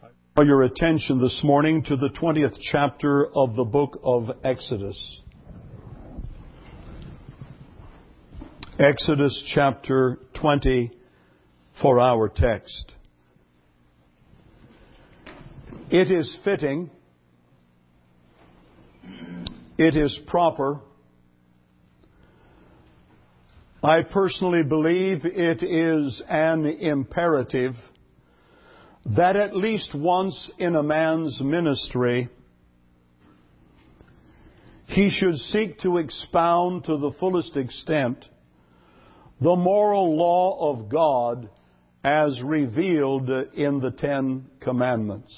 Draw your attention this morning to the 20th chapter of the book of Exodus. Exodus chapter 20 for our text. It is fitting, it is proper, I personally believe it is an imperative that at least once in a man's ministry he should seek to expound to the fullest extent the moral law of God as revealed in the Ten Commandments.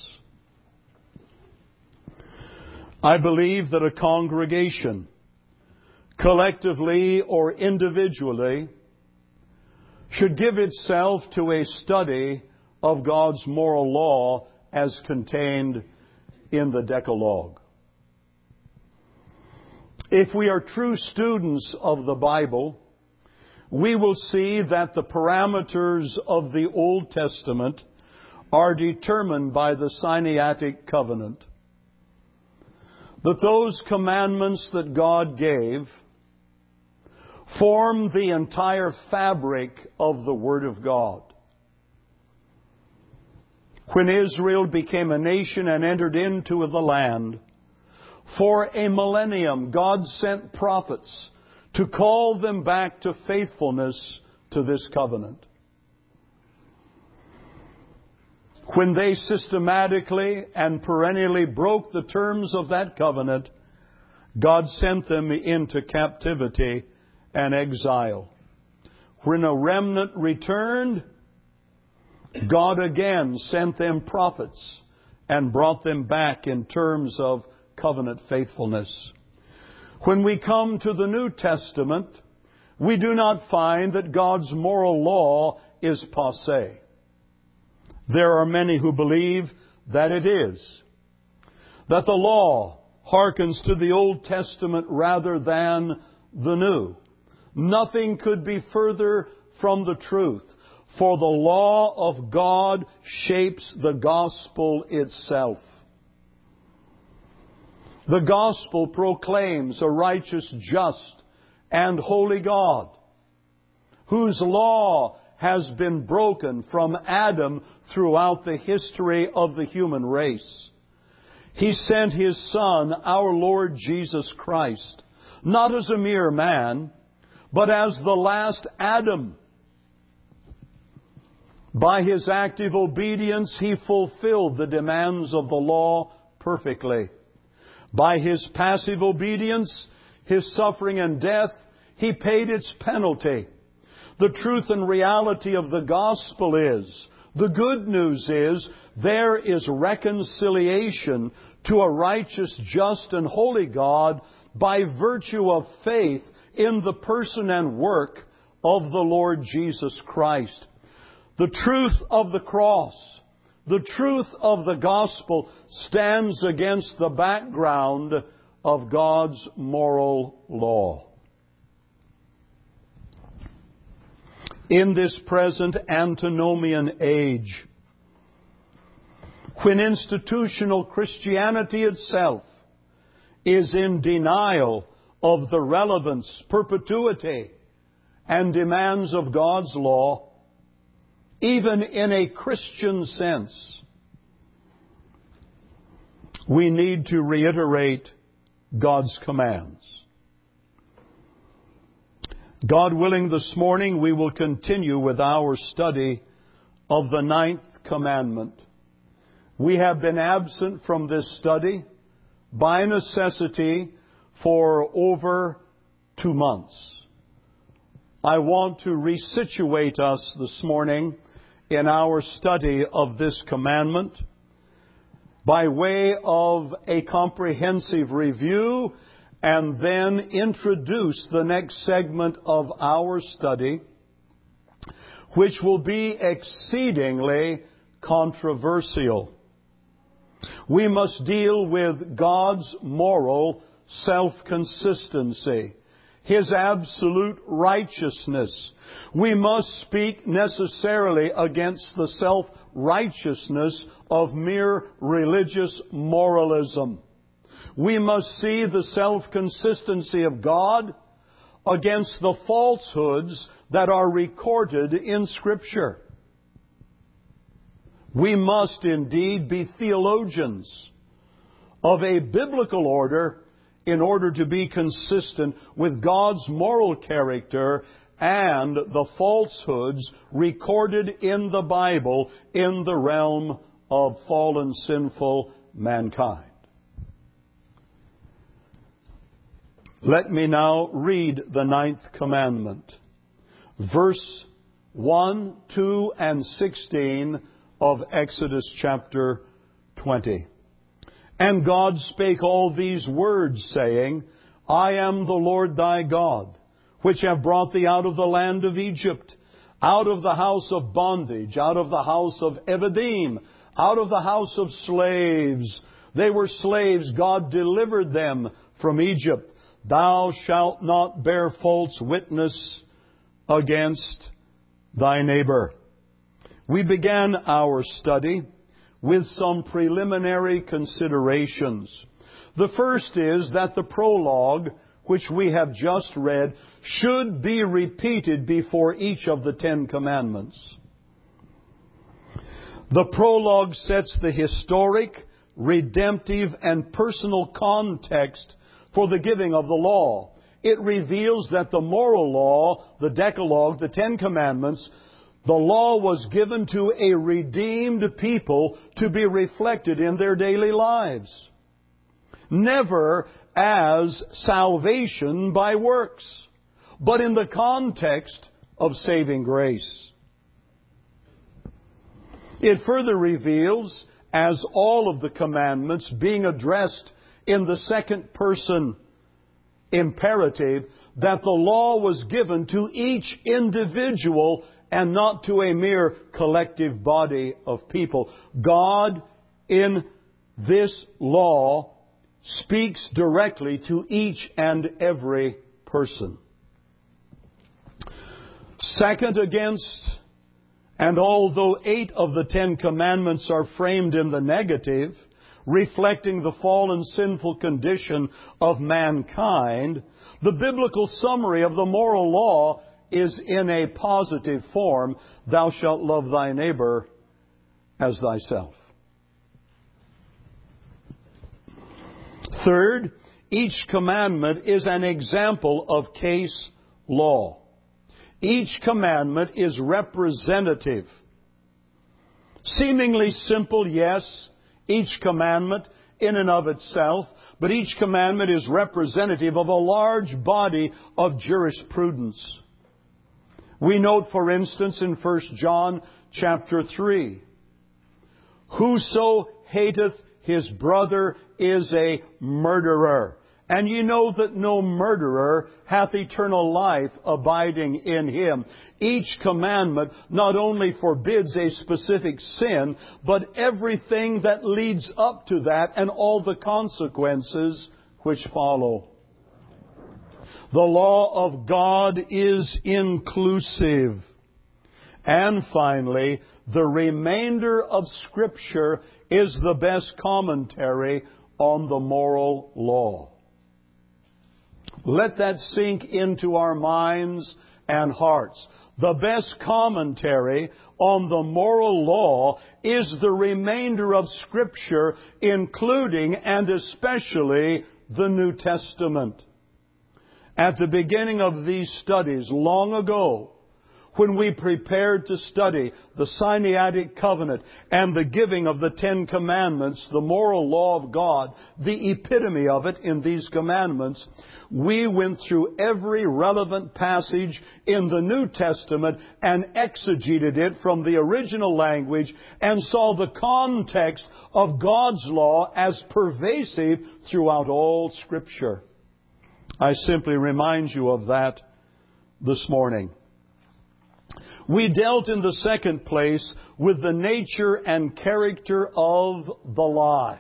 I believe that a congregation, collectively or individually, should give itself to a study of God's moral law as contained in the Decalogue. If we are true students of the Bible, we will see that the parameters of the Old Testament are determined by the Sinaitic Covenant. That those commandments that God gave form the entire fabric of the Word of God. When Israel became a nation and entered into the land, for a millennium God sent prophets to call them back to faithfulness to this covenant. When they systematically and perennially broke the terms of that covenant, God sent them into captivity and exile. When a remnant returned, God again sent them prophets and brought them back in terms of covenant faithfulness. When we come to the New Testament, we do not find that God's moral law is passé. There are many who believe that it is. That the law hearkens to the Old Testament rather than the New. Nothing could be further from the truth. For the law of God shapes the gospel itself. The gospel proclaims a righteous, just, and holy God, whose law has been broken from Adam throughout the history of the human race. He sent His Son, our Lord Jesus Christ, not as a mere man, but as the last Adam. By His active obedience, He fulfilled the demands of the law perfectly. By His passive obedience, His suffering and death, He paid its penalty. The truth and reality of the gospel is, the good news is, there is reconciliation to a righteous, just, and holy God by virtue of faith in the person and work of the Lord Jesus Christ. The truth of the cross, the truth of the gospel stands against the background of God's moral law. In this present antinomian age, when institutional Christianity itself is in denial of the relevance, perpetuity, and demands of God's law, even in a Christian sense, we need to reiterate God's commands. God willing, this morning we will continue with our study of the 9th commandment. We have been absent from this study by necessity for over 2 months. I want to resituate us this morning in our study of this commandment by way of a comprehensive review and then introduce the next segment of our study, which will be exceedingly controversial. We must deal with God's moral self-consistency, His absolute righteousness. We must speak necessarily against the self-righteousness of mere religious moralism. We must see the self-consistency of God against the falsehoods that are recorded in Scripture. We must indeed be theologians of a biblical order in order to be consistent with God's moral character and the falsehoods recorded in the Bible in the realm of fallen, sinful mankind. Let me now read the 9th commandment. Verse 1, 2, and 16 of Exodus chapter 20. And God spake all these words, saying, I am the Lord thy God, which have brought thee out of the land of Egypt, out of the house of bondage, out of the house of Evadim, out of the house of slaves. They were slaves. God delivered them from Egypt. Thou shalt not bear false witness against thy neighbor. We began our study with some preliminary considerations. The first is that the prologue, which we have just read, should be repeated before each of the 10 commandments. The prologue sets the historic, redemptive, and personal context for the giving of the law. It reveals that the moral law, the Decalogue, the 10 Commandments, the law was given to a redeemed people to be reflected in their daily lives. Never as salvation by works, but in the context of saving grace. It further reveals, as all of the commandments being addressed in the second person imperative, that the law was given to each individual and not to a mere collective body of people. God, in this law, speaks directly to each and every person. Second, against, and although 8 of the 10 commandments are framed in the negative, reflecting the fallen sinful condition of mankind, the biblical summary of the moral law is in a positive form. Thou shalt love thy neighbor as thyself. Third, each commandment is an example of case law. Each commandment is representative. Seemingly simple, yes, each commandment in and of itself, but each commandment is representative of a large body of jurisprudence. We note, for instance, in 1 John chapter 3, whoso hateth his brother is a murderer. And ye know that no murderer hath eternal life abiding in him. Each commandment not only forbids a specific sin, but everything that leads up to that and all the consequences which follow. The law of God is inclusive. And finally, the remainder of Scripture is the best commentary on the moral law. Let that sink into our minds and hearts. The best commentary on the moral law is the remainder of Scripture, including and especially the New Testament. At the beginning of these studies, long ago, when we prepared to study the Sinaitic Covenant and the giving of the 10 Commandments, the moral law of God, the epitome of it in these commandments, we went through every relevant passage in the New Testament and exegeted it from the original language and saw the context of God's law as pervasive throughout all Scripture. I simply remind you of that this morning. We dealt in the second place with the nature and character of the lie.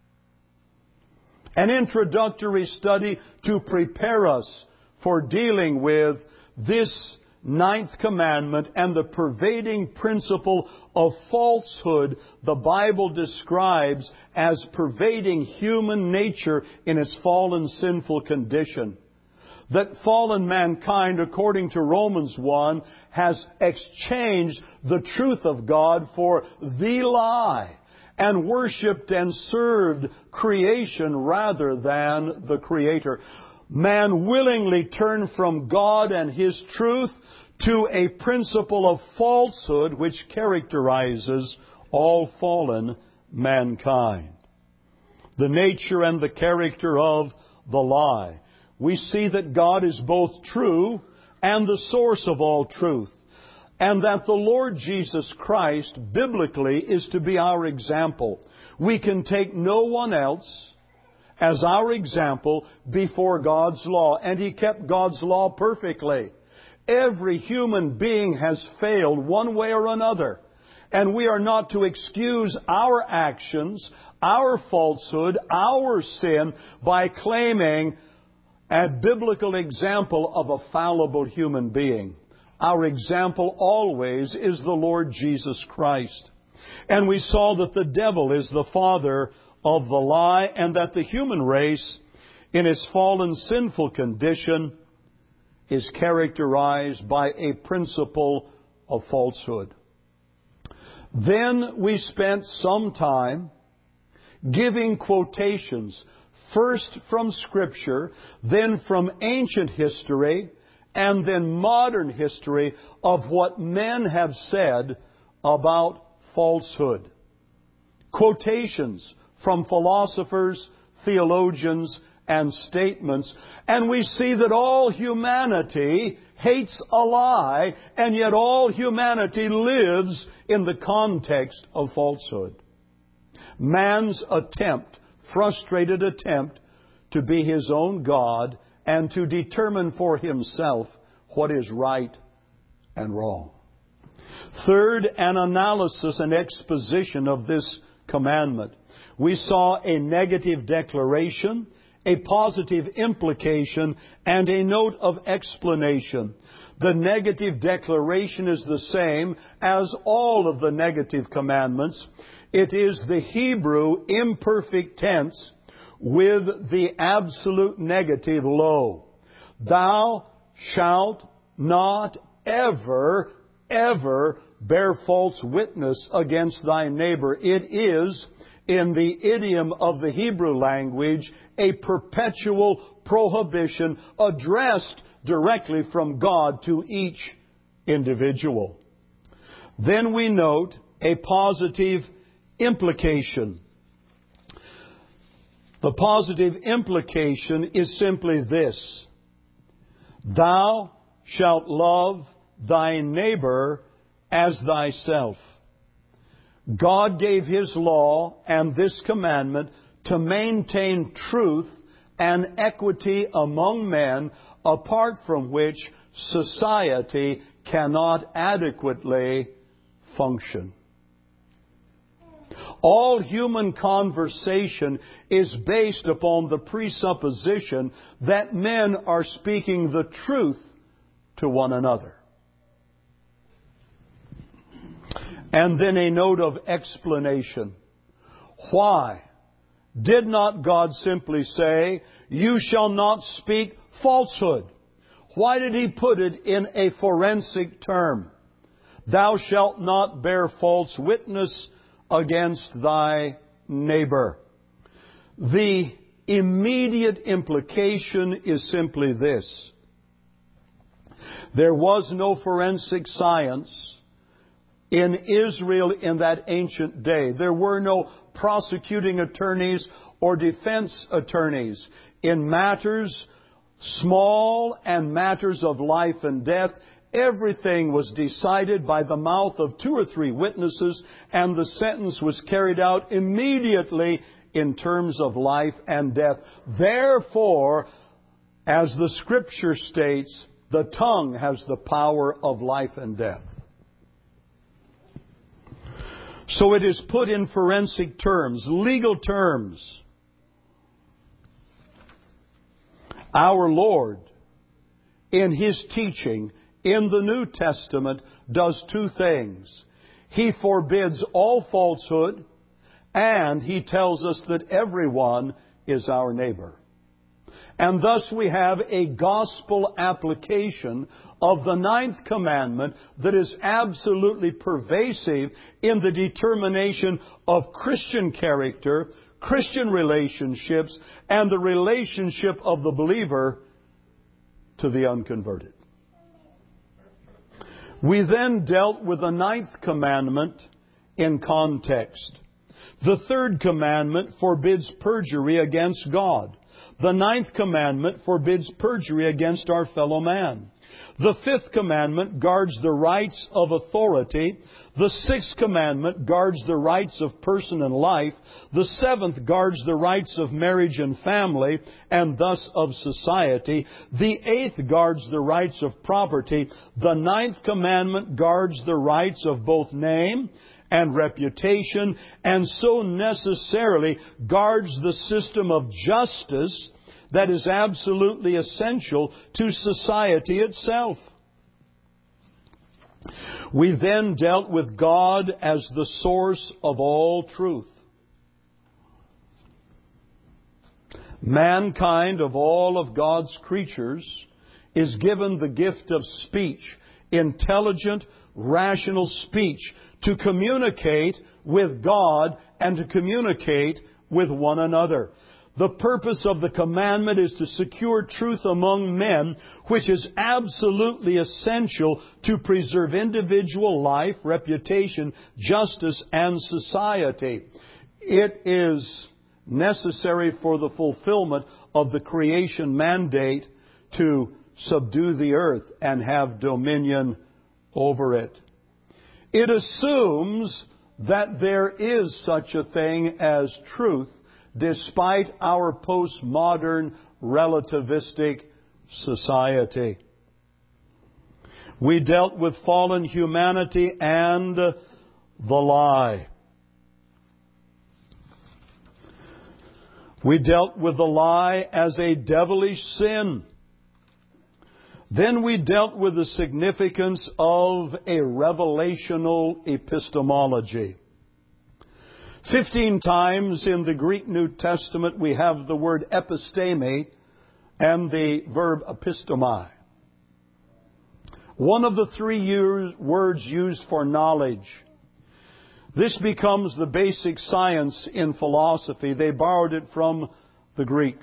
An introductory study to prepare us for dealing with this ninth commandment and the pervading principle of falsehood the Bible describes as pervading human nature in its fallen sinful condition. That fallen mankind, according to Romans 1, has exchanged the truth of God for the lie and worshipped and served creation rather than the Creator. Man willingly turned from God and His truth to a principle of falsehood which characterizes all fallen mankind. The nature and the character of the lie. We see that God is both true and the source of all truth, and that the Lord Jesus Christ, biblically, is to be our example. We can take no one else as our example before God's law, and He kept God's law perfectly. Every human being has failed one way or another, and we are not to excuse our actions, our falsehood, our sin by claiming a biblical example of a fallible human being. Our example always is the Lord Jesus Christ. And we saw that the devil is the father of the lie, and that the human race, in its fallen sinful condition, is characterized by a principle of falsehood. Then we spent some time giving quotations, first from Scripture, then from ancient history, and then modern history of what men have said about falsehood. Quotations from philosophers, theologians, and statements. And we see that all humanity hates a lie, and yet all humanity lives in the context of falsehood. Man's frustrated attempt to be his own God and to determine for himself what is right and wrong. Third, an analysis and exposition of this commandment. We saw a negative declaration, a positive implication, and a note of explanation. The negative declaration is the same as all of the negative commandments. It is the Hebrew imperfect tense with the absolute negative lo. Thou shalt not ever, ever bear false witness against thy neighbor. It is, in the idiom of the Hebrew language, a perpetual prohibition addressed directly from God to each individual. Then we note a positive implication. The positive implication is simply this: thou shalt love thy neighbor as thyself. God gave His law and this commandment to maintain truth and equity among men, apart from which society cannot adequately function. All human conversation is based upon the presupposition that men are speaking the truth to one another. And then a note of explanation. Why did not God simply say, "You shall not speak falsehood"? Why did He put it in a forensic term? Thou shalt not bear false witness against thy neighbor. The immediate implication is simply this: there was no forensic science in Israel in that ancient day. There were no prosecuting attorneys or defense attorneys. In matters small and matters of life and death, everything was decided by the mouth of 2 or 3 witnesses, and the sentence was carried out immediately in terms of life and death. Therefore, as the Scripture states, the tongue has the power of life and death. So it is put in forensic terms, legal terms. Our Lord, in His teaching, in the New Testament does two things. He forbids all falsehood, and He tells us that everyone is our neighbor. And thus we have a gospel application of the ninth commandment that is absolutely pervasive in the determination of Christian character, Christian relationships, and the relationship of the believer to the unconverted. We then dealt with the ninth commandment in context. The third commandment forbids perjury against God. The ninth commandment forbids perjury against our fellow man. The fifth commandment guards the rights of authority. The sixth commandment guards the rights of person and life. The seventh guards the rights of marriage and family, and thus of society. The eighth guards the rights of property. The ninth commandment guards the rights of both name and reputation, and so necessarily guards the system of justice that is absolutely essential to society itself. We then dealt with God as the source of all truth. Mankind, of all of God's creatures, is given the gift of speech, intelligent, rational speech, to communicate with God and to communicate with one another. The purpose of the commandment is to secure truth among men, which is absolutely essential to preserve individual life, reputation, justice, and society. It is necessary for the fulfillment of the creation mandate to subdue the earth and have dominion over it. It assumes that there is such a thing as truth, despite our postmodern relativistic society. We dealt with fallen humanity and the lie. We dealt with the lie as a devilish sin. Then we dealt with the significance of a revelational epistemology. 15 times in the Greek New Testament we have the word episteme and the verb epistomai. One of the three words used for knowledge. This becomes the basic science in philosophy. They borrowed it from the Greek.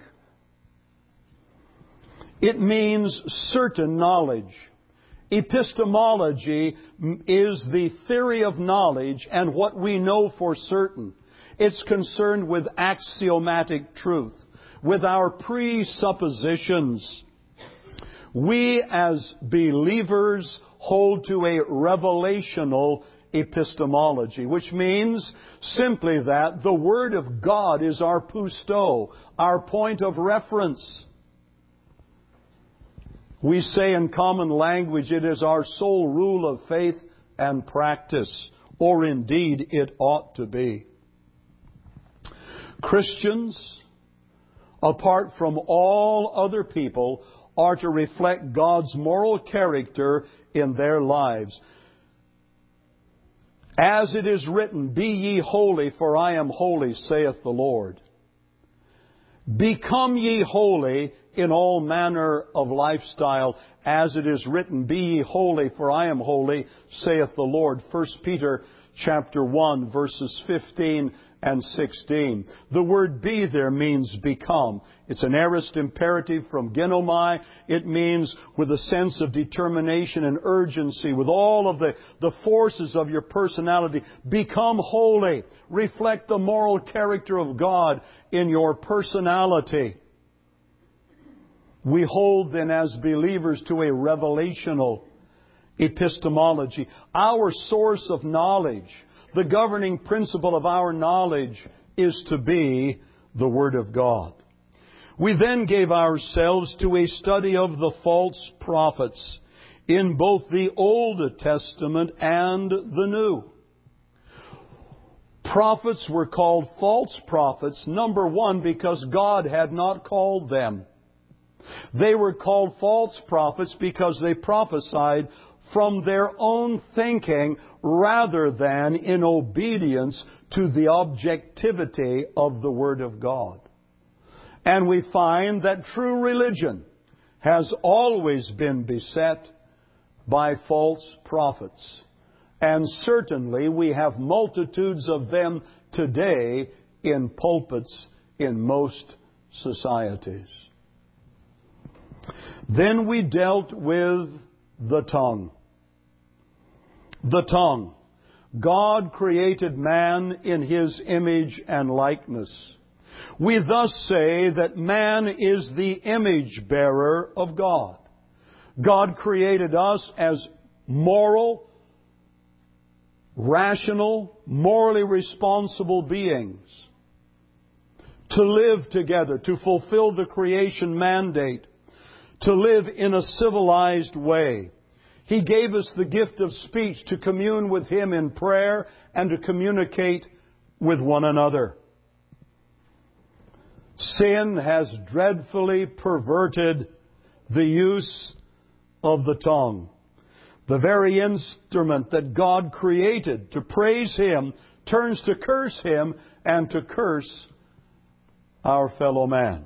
It means certain knowledge. Epistemology is the theory of knowledge and what we know for certain. It's concerned with axiomatic truth, with our presuppositions. We as believers hold to a revelational epistemology, which means simply that the Word of God is our pousto, our point of reference. We say in common language, it is our sole rule of faith and practice, or indeed it ought to be. Christians, apart from all other people, are to reflect God's moral character in their lives. As it is written, "Be ye holy, for I am holy, saith the Lord." Become ye holy in all manner of lifestyle, as it is written, "Be ye holy, for I am holy, saith the Lord." 1 Peter chapter 1, verses 15 and 16. The word "be" there means become. It's an aorist imperative from ginomai. It means with a sense of determination and urgency, with all of the forces of your personality, become holy. Reflect the moral character of God in your personality. We hold then as believers to a revelational epistemology. Our source of knowledge, the governing principle of our knowledge, is to be the Word of God. We then gave ourselves to a study of the false prophets in both the Old Testament and the New. Prophets were called false prophets, number one, because God had not called them. They were called false prophets because they prophesied from their own thinking rather than in obedience to the objectivity of the Word of God. And we find that true religion has always been beset by false prophets. And certainly we have multitudes of them today in pulpits in most societies. Then we dealt with the tongue. The tongue. God created man in His image and likeness. We thus say that man is the image bearer of God. God created us as moral, rational, morally responsible beings to live together, to fulfill the creation mandate, to live in a civilized way. He gave us the gift of speech to commune with Him in prayer and to communicate with one another. Sin has dreadfully perverted the use of the tongue. The very instrument that God created to praise Him turns to curse Him and to curse our fellow man.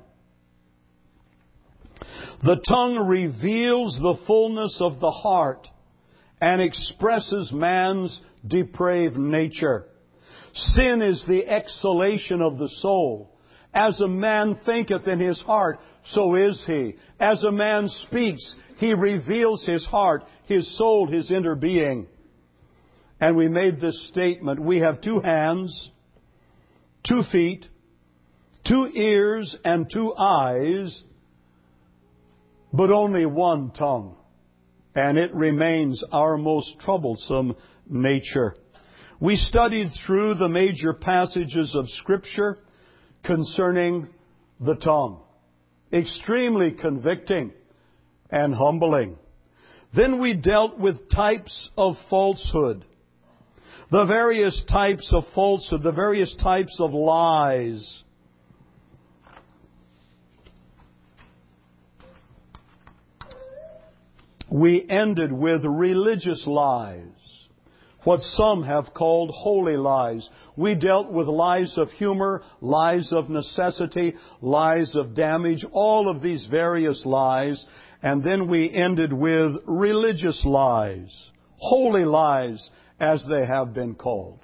The tongue reveals the fullness of the heart and expresses man's depraved nature. Sin is the exhalation of the soul. As a man thinketh in his heart, so is he. As a man speaks, he reveals his heart, his soul, his inner being. And we made this statement: we have 2 hands, 2 feet, 2 ears, and 2 eyes, but only 1 tongue. And it remains our most troublesome nature. We studied through the major passages of Scripture concerning the tongue. Extremely convicting and humbling. Then we dealt with types of falsehood. The various types of falsehood, the various types of lies. We ended with religious lies, what some have called holy lies. We dealt with lies of humor, lies of necessity, lies of damage, all of these various lies. And then we ended with religious lies, holy lies as they have been called.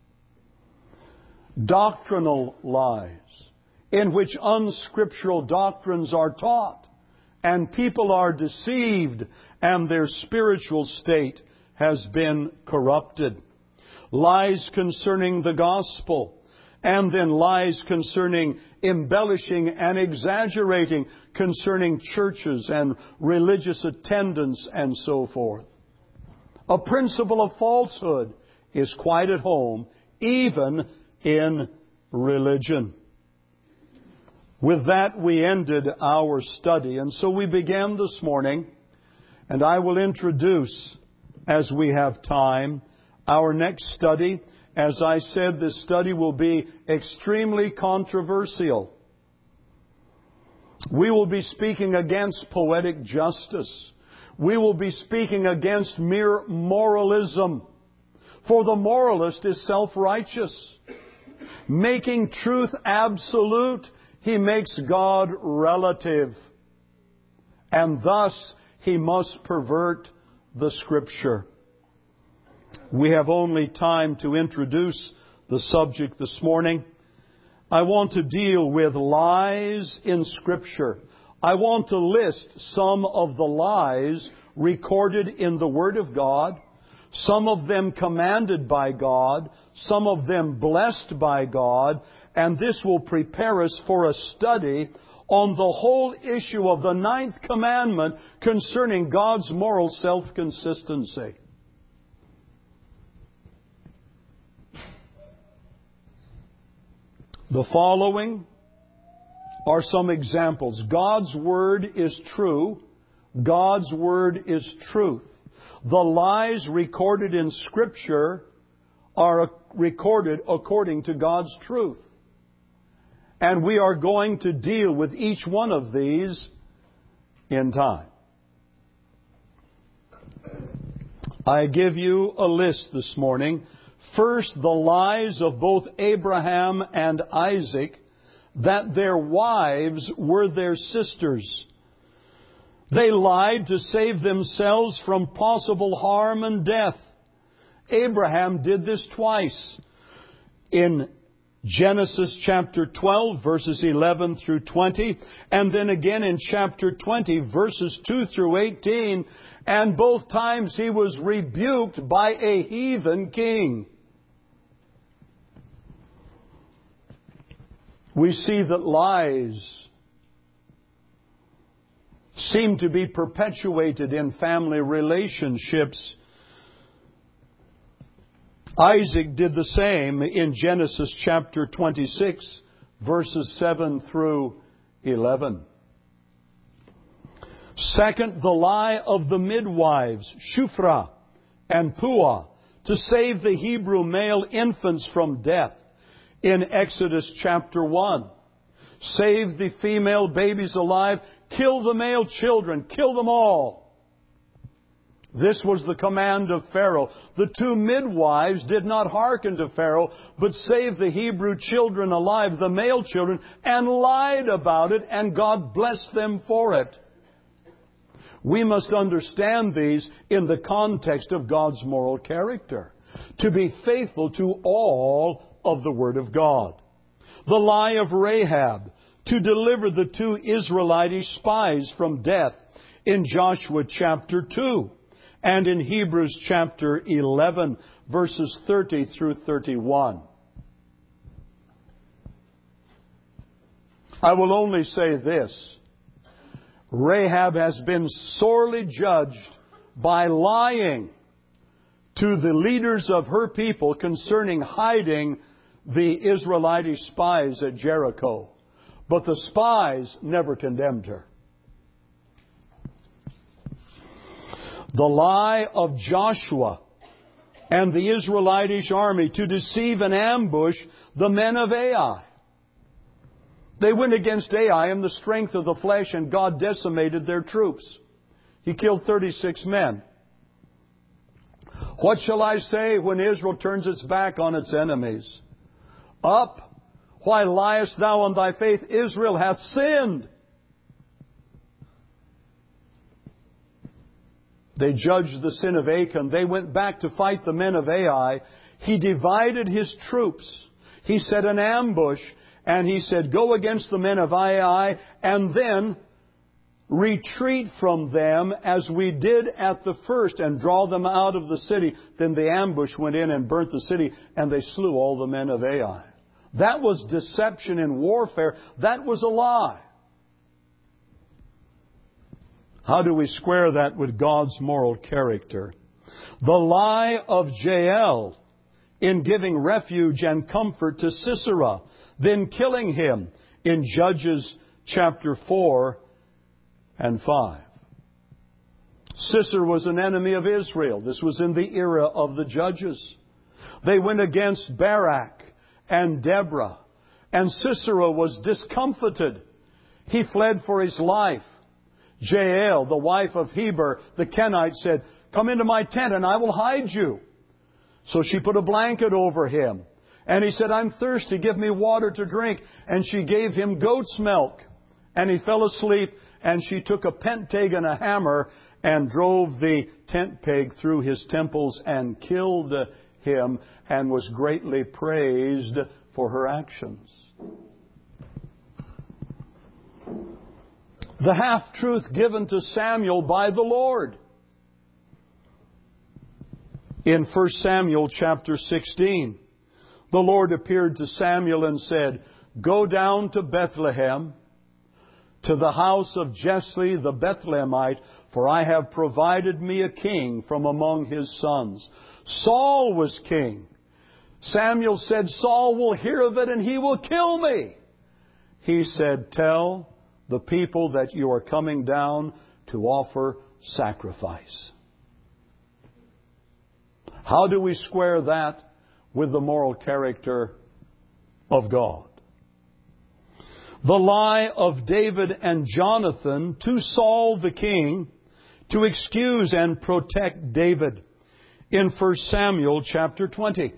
Doctrinal lies, in which unscriptural doctrines are taught, and people are deceived, and their spiritual state has been corrupted. Lies concerning the gospel, and then lies concerning embellishing and exaggerating concerning churches and religious attendance and so forth. A principle of falsehood is quite at home, even in religion. With that, we ended our study. And so we began this morning, and I will introduce, as we have time, our next study. As I said, this study will be extremely controversial. We will be speaking against poetic justice. We will be speaking against mere moralism. For the moralist is self-righteous. Making truth absolute, he makes God relative. And thus, he must pervert the Scripture. We have only time to introduce the subject this morning. I want to deal with lies in Scripture. I want to list some of the lies recorded in the Word of God, some of them commanded by God, some of them blessed by God, and this will prepare us for a study on the whole issue of the 9th commandment concerning God's moral self-consistency. The following are some examples. God's Word is true. God's Word is truth. The lies recorded in Scripture are recorded according to God's truth. And we are going to deal with each one of these in time. I give you a list this morning. First, the lies of both Abraham and Isaac, that their wives were their sisters. They lied to save themselves from possible harm and death. Abraham did this twice. In Genesis chapter 12, verses 11 through 20, and then again in chapter 20, verses 2 through 18, and both times he was rebuked by a heathen king. We see that lies seem to be perpetuated in family relationships. Isaac did the same in Genesis chapter 26, verses 7 through 11. Second, the lie of the midwives, Shuphrah and Puah, to save the Hebrew male infants from death in Exodus chapter 1. Save the female babies alive, kill the male children, kill them all. This was the command of Pharaoh. The two midwives did not hearken to Pharaoh, but saved the Hebrew children alive, the male children, and lied about it, and God blessed them for it. We must understand these in the context of God's moral character, to be faithful to all of the Word of God. The lie of Rahab, to deliver the two Israelite spies from death in Joshua chapter 2. And in Hebrews chapter 11, verses 30 through 31. I will only say this. Rahab has been sorely judged by lying to the leaders of her people concerning hiding the Israelite spies at Jericho. But the spies never condemned her. The lie of Joshua and the Israelitish army to deceive and ambush the men of Ai. They went against Ai in the strength of the flesh, and God decimated their troops. He killed 36 men. What shall I say when Israel turns its back on its enemies? Up, why liest thou on thy faith? Israel hath sinned. They judged the sin of Achan. They went back to fight the men of Ai. He divided his troops. He set an ambush, and he said, go against the men of Ai, and then retreat from them as we did at the first, and draw them out of the city. Then the ambush went in and burnt the city, and they slew all the men of Ai. That was deception in warfare. That was a lie. How do we square that with God's moral character? The lie of Jael in giving refuge and comfort to Sisera, then killing him in Judges chapter 4 and 5. Sisera was an enemy of Israel. This was in the era of the Judges. They went against Barak and Deborah, and Sisera was discomfited. He fled for his life. Jael, the wife of Heber, the Kenite, said, come into my tent and I will hide you. So she put a blanket over him. And he said, I'm thirsty, give me water to drink. And she gave him goat's milk. And he fell asleep, and she took a pentag and a hammer and drove the tent peg through his temples and killed him, and was greatly praised for her actions. The half-truth given to Samuel by the Lord. In 1 Samuel chapter 16, the Lord appeared to Samuel and said, go down to Bethlehem, to the house of Jesse the Bethlehemite, for I have provided me a king from among his sons. Saul was king. Samuel said, Saul will hear of it and he will kill me. He said, tell the people that you are coming down to offer sacrifice. How do we square that with the moral character of God? The lie of David and Jonathan to Saul the king to excuse and protect David in 1 Samuel chapter 20.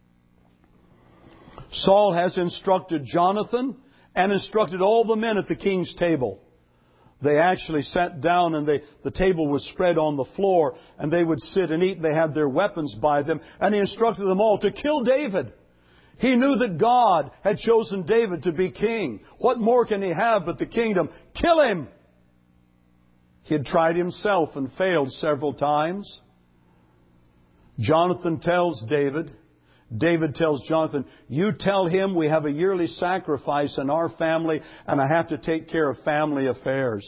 Saul has instructed Jonathan and instructed all the men at the king's table. They actually sat down and the table was spread on the floor and they would sit and eat. They had their weapons by them and he instructed them all to kill David. He knew that God had chosen David to be king. What more can he have but the kingdom? Kill him! He had tried himself and failed several times. Jonathan tells David tells Jonathan, you tell him we have a yearly sacrifice in our family and I have to take care of family affairs.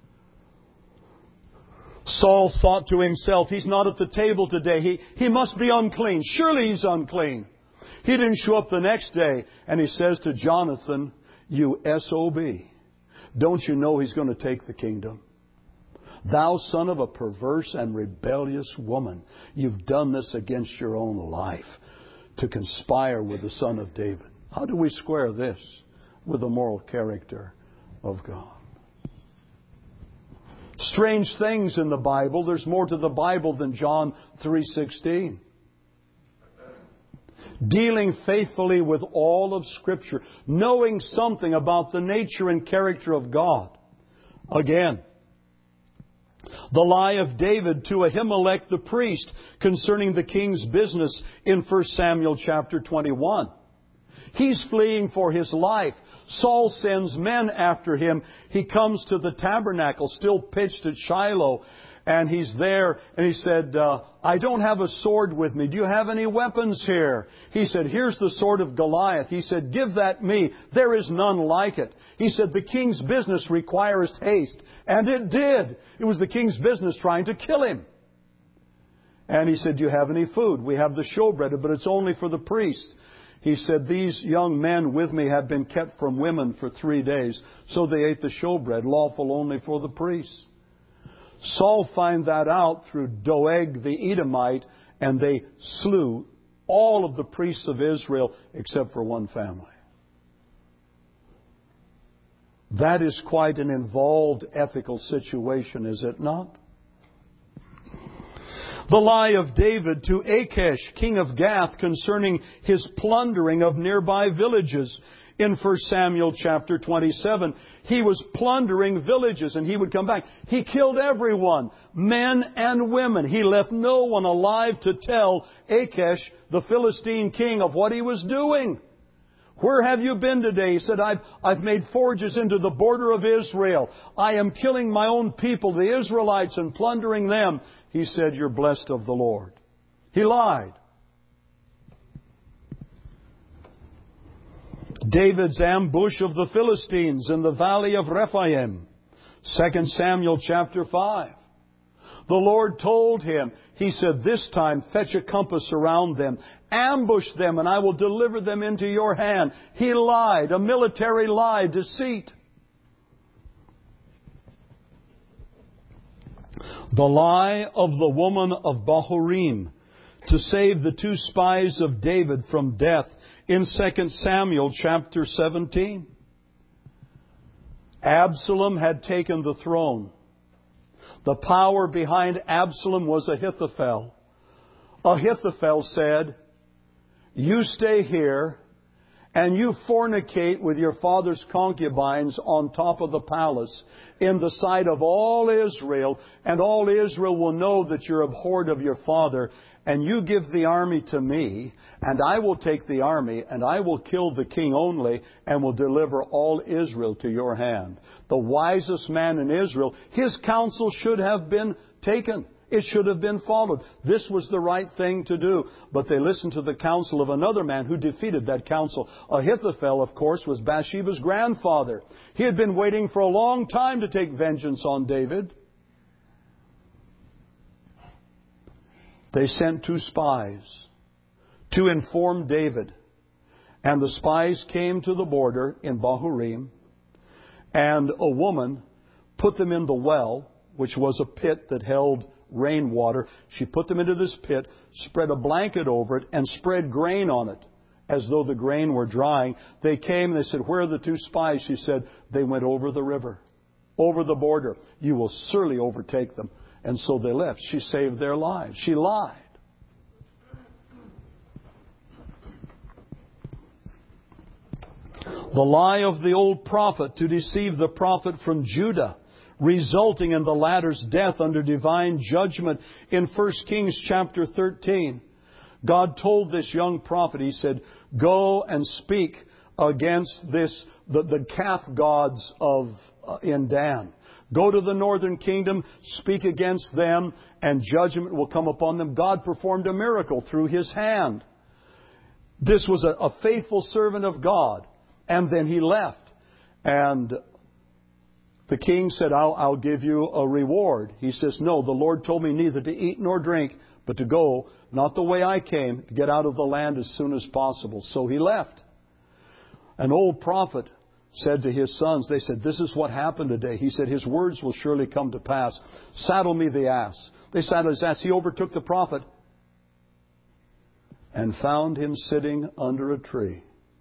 Saul thought to himself, he's not at the table today. He must be unclean. Surely he's unclean. He didn't show up the next day, and he says to Jonathan, you SOB, don't you know he's going to take the kingdom? Thou son of a perverse and rebellious woman, you've done this against your own life to conspire with the son of David. How do we square this with the moral character of God? Strange things in the Bible. There's more to the Bible than John 3:16. Dealing faithfully with all of Scripture, knowing something about the nature and character of God. Again, the lie of David to Ahimelech the priest concerning the king's business in 1 Samuel chapter 21. He's fleeing for his life. Saul sends men after him. He comes to the tabernacle, still pitched at Shiloh, and he's there, and he said, I don't have a sword with me. Do you have any weapons here? He said, here's the sword of Goliath. He said, give that me. There is none like it. He said, the king's business requires haste. And it did. It was the king's business trying to kill him. And he said, do you have any food? We have the showbread, but it's only for the priests. He said, these young men with me have been kept from women for 3 days. So they ate the showbread, lawful only for the priests. Saul found that out through Doeg the Edomite, and they slew all of the priests of Israel except for one family. That is quite an involved ethical situation, is it not? The lie of David to Achish, king of Gath, concerning his plundering of nearby villages. In 1 Samuel chapter 27, he was plundering villages and he would come back. He killed everyone, men and women. He left no one alive to tell Achish, the Philistine king, of what he was doing. Where have you been today? He said, I've made forges into the border of Israel. I am killing my own people, the Israelites, and plundering them. He said, you're blessed of the Lord. He lied. David's ambush of the Philistines in the valley of Rephaim. 2 Samuel chapter 5. The Lord told him, He said, this time fetch a compass around them, ambush them, and I will deliver them into your hand. He lied, a military lie, deceit. The lie of the woman of Bahurim to save the 2 spies of David from death in 2 Samuel chapter 17. Absalom had taken the throne. The power behind Absalom was Ahithophel. Ahithophel said, you stay here and you fornicate with your father's concubines on top of the palace in the sight of all Israel, and all Israel will know that you're abhorred of your father, and you give the army to me, and I will take the army, and I will kill the king only, and will deliver all Israel to your hand. The wisest man in Israel, his counsel should have been taken. It should have been followed. This was the right thing to do. But they listened to the counsel of another man who defeated that counsel. Ahithophel, of course, was Bathsheba's grandfather. He had been waiting for a long time to take vengeance on David. They sent 2 spies to inform David. And the spies came to the border in Bahurim, and a woman put them in the well, which was a pit that held rainwater. She put them into this pit, spread a blanket over it, and spread grain on it. as though the grain were drying. They came and they said, "Where are the two spies?" She said, "They went over the river, over the border. You will surely overtake them." And so they left. She saved their lives. She lied. The lie of the old prophet to deceive the prophet from Judah, resulting in the latter's death under divine judgment. In 1 Kings chapter 13, God told this young prophet, He said, "Go and speak against the calf gods in Dan. Go to the northern kingdom, speak against them, and judgment will come upon them." God performed a miracle through his hand. This was a faithful servant of God. And then he left. And the king said, I'll give you a reward. He says, "No, the Lord told me neither to eat nor drink, but to go, not the way I came, to get out of the land as soon as possible." So he left. An old prophet said to his sons, they said, "This is what happened today." He said, "His words will surely come to pass. Saddle me the ass." They saddled his ass. He overtook the prophet and found him sitting under a tree.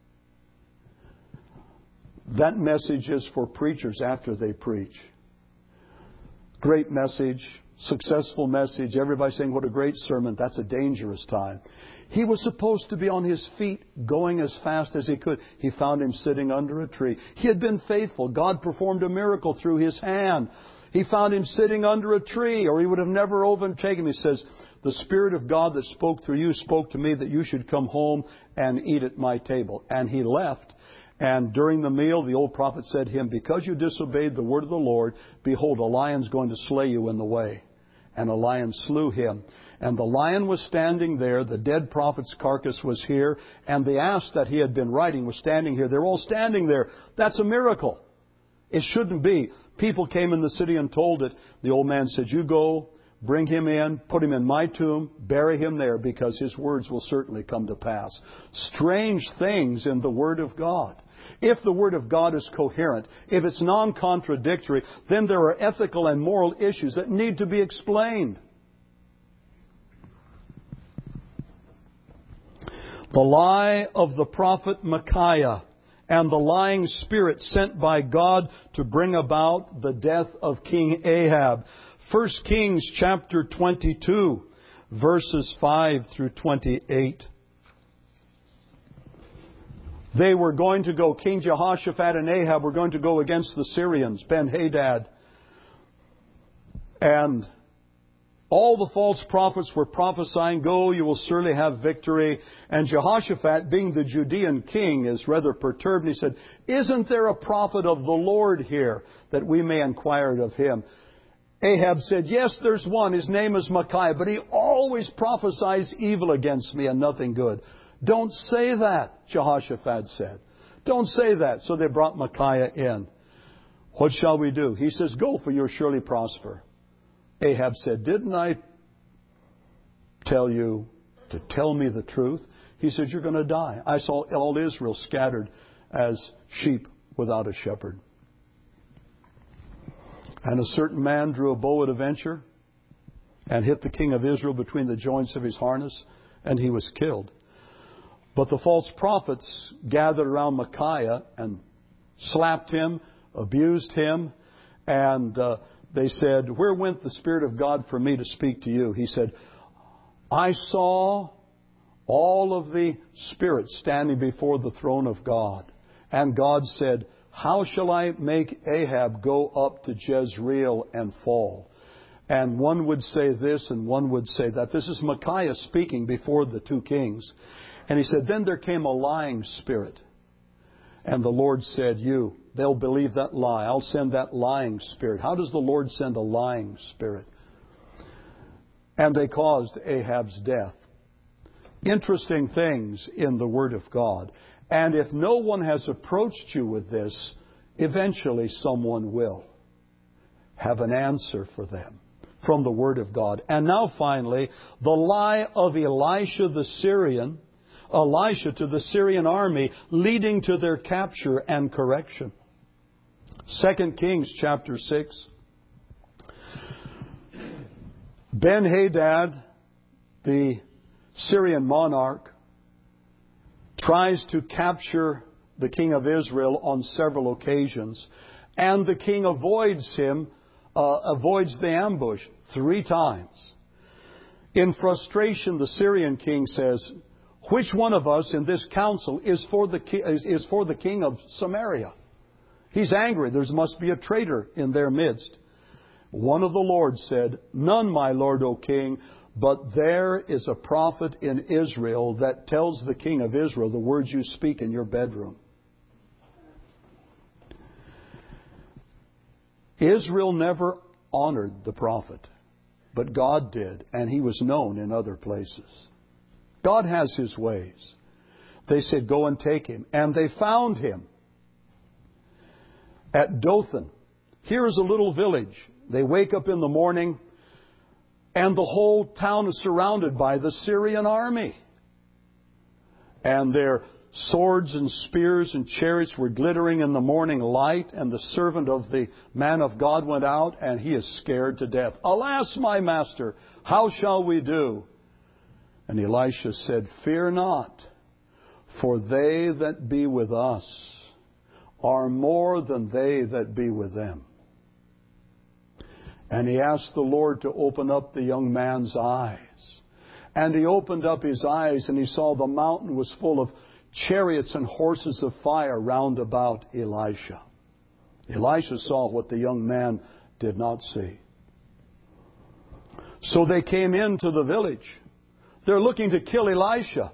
That message is for preachers after they preach. Great message, successful message. Everybody saying, "What a great sermon." That's a dangerous time. He was supposed to be on his feet going as fast as he could. He found him sitting under a tree. He had been faithful. God performed a miracle through his hand. He found him sitting under a tree, or he would have never overtaken him. He says, "The Spirit of God that spoke through you spoke to me that you should come home and eat at my table." And he left. And during the meal, the old prophet said to him, "Because you disobeyed the word of the Lord, behold, a lion's going to slay you in the way." And a lion slew him. And the lion was standing there. The dead prophet's carcass was here. And the ass that he had been riding was standing here. They're all standing there. That's a miracle. It shouldn't be. People came in the city and told it. The old man said, "You go, bring him in, put him in my tomb, bury him there, because his words will certainly come to pass." Strange things in the Word of God. If the Word of God is coherent, if it's non-contradictory, then there are ethical and moral issues that need to be explained. The lie of the prophet Micaiah and the lying spirit sent by God to bring about the death of King Ahab. 1 Kings chapter 22, verses 5 through 28. They were going to go, King Jehoshaphat and Ahab were going to go against the Syrians, Ben-Hadad. And all the false prophets were prophesying, "Go, you will surely have victory." And Jehoshaphat, being the Judean king, is rather perturbed. And he said, "Isn't there a prophet of the Lord here, that we may inquire of him?" Ahab said, "Yes, there's one. His name is Micaiah, but he always prophesies evil against me and nothing good." "Don't say that," Jehoshaphat said. "Don't say that." So they brought Micaiah in. "What shall we do?" He says, "Go, for you'll surely prosper." Ahab said, "Didn't I tell you to tell me the truth?" He said, "You're going to die. I saw all Israel scattered as sheep without a shepherd." And a certain man drew a bow at a venture and hit the king of Israel between the joints of his harness, and he was killed. But the false prophets gathered around Micaiah and slapped him, abused him, and they said, "Where went the Spirit of God for me to speak to you?" He said, "I saw all of the spirits standing before the throne of God. And God said, 'How shall I make Ahab go up to Jezreel and fall?'" And one would say this and one would say that. This is Micaiah speaking before the two kings. And he said, "Then there came a lying spirit. And the Lord said, they'll believe that lie. I'll send that lying spirit." How does the Lord send a lying spirit? And they caused Ahab's death. Interesting things in the Word of God. And if no one has approached you with this, eventually someone will have an answer for them from the Word of God. And now finally, the lie of Elisha to the Syrian army, leading to their capture and correction. 2 Kings chapter 6. Ben-Hadad, the Syrian monarch, tries to capture the king of Israel on several occasions. And the king avoids the ambush 3 times. In frustration, the Syrian king says, "Which one of us in this council is for the king of Samaria?" He's angry. There must be a traitor in their midst. One of the lords said, "None, my lord, O king, but there is a prophet in Israel that tells the king of Israel the words you speak in your bedroom." Israel never honored the prophet, but God did, and he was known in other places. God has his ways. They said, "Go and take him." And they found him at Dothan. Here is a little village. They wake up in the morning, and the whole town is surrounded by the Syrian army. And their swords and spears and chariots were glittering in the morning light, and the servant of the man of God went out, and he is scared to death. "Alas, my master, how shall we do?" And Elisha said, "Fear not, for they that be with us are more than they that be with them." And he asked the Lord to open up the young man's eyes. And he opened up his eyes, and he saw the mountain was full of chariots and horses of fire round about Elisha. Elisha saw what the young man did not see. So they came into the village. They're looking to kill Elisha.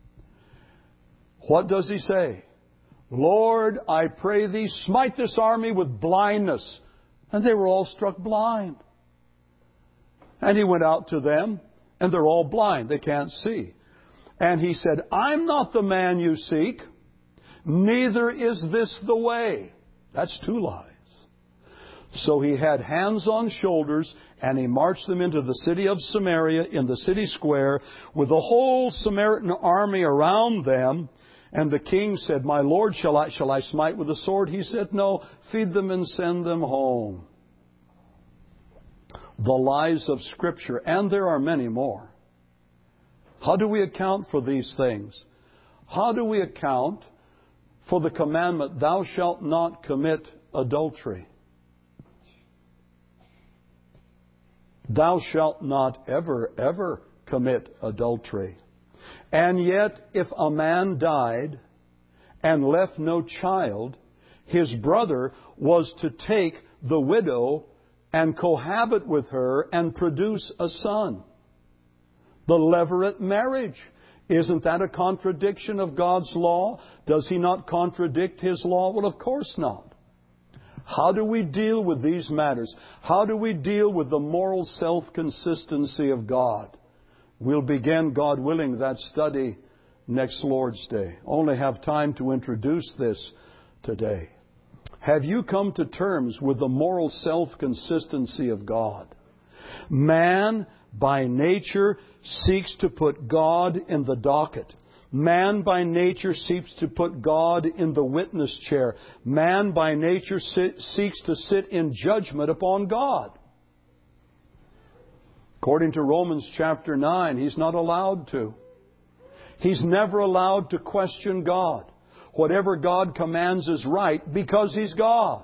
What does he say? "Lord, I pray thee, smite this army with blindness." And they were all struck blind. And he went out to them, and they're all blind. They can't see. And he said, "I'm not the man you seek, neither is this the way." That's 2 lies. So he had hands on shoulders, and he marched them into the city of Samaria in the city square with the whole Samaritan army around them. And the king said, "My lord, shall I smite with the sword?" He said, "No, feed them and send them home." The lies of Scripture, and there are many more. How do we account for these things? How do we account for the commandment, "Thou shalt not commit adultery"? Thou shalt not ever, ever commit adultery. And yet, if a man died and left no child, his brother was to take the widow and cohabit with her and produce a son. The levirate marriage. Isn't that a contradiction of God's law? Does he not contradict his law? Well, of course not. How do we deal with these matters? How do we deal with the moral self-consistency of God? We'll begin, God willing, that study next Lord's Day. Only have time to introduce this today. Have you come to terms with the moral self-consistency of God? Man, by nature, seeks to put God in the docket. Man, by nature, seeks to put God in the witness chair. Man, by nature, seeks to sit in judgment upon God. According to Romans chapter 9, he's not allowed to. He's never allowed to question God. Whatever God commands is right because He's God.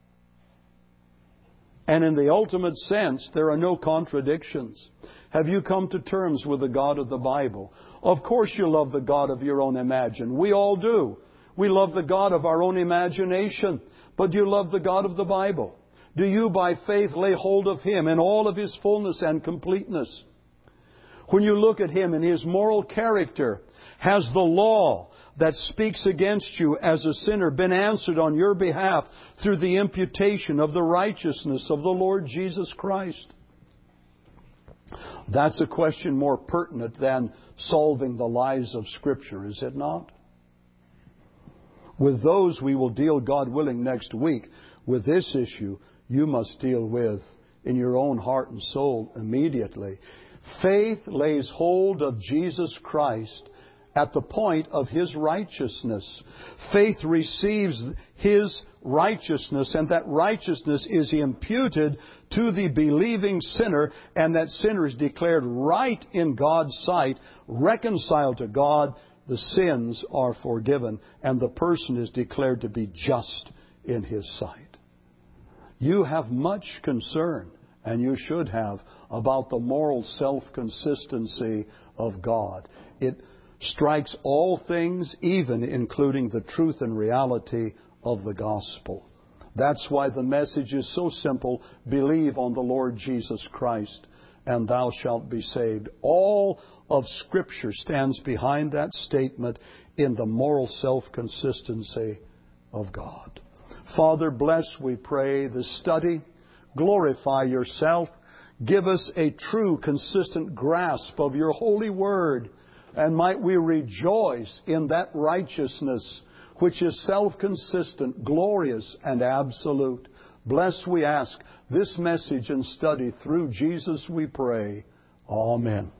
And in the ultimate sense, there are no contradictions. Have you come to terms with the God of the Bible? Of course you love the God of your own imagination. We all do. We love the God of our own imagination. But do you love the God of the Bible? Do you by faith lay hold of Him in all of His fullness and completeness? When you look at Him in His moral character, has the law that speaks against you as a sinner been answered on your behalf through the imputation of the righteousness of the Lord Jesus Christ? That's a question more pertinent than solving the lies of Scripture, is it not? With those we will deal, God willing, next week. With this issue, you must deal with in your own heart and soul immediately. Faith lays hold of Jesus Christ at the point of His righteousness. Faith receives His righteousness, and that righteousness is imputed to the believing sinner, and that sinner is declared right in God's sight, reconciled to God the sins are forgiven, and the person is declared to be just in His sight. You have much concern, and you should have, about the moral self-consistency of God. It strikes all things, even including the truth and reality of the gospel. That's why the message is so simple. Believe on the Lord Jesus Christ, and thou shalt be saved. All of Scripture stands behind that statement in the moral self-consistency of God. Father, bless, we pray, this study. Glorify Yourself. Give us a true, consistent grasp of Your holy word, and might we rejoice in that righteousness which is self-consistent, glorious, and absolute. Bless, we ask, this message and study through Jesus, we pray. Amen.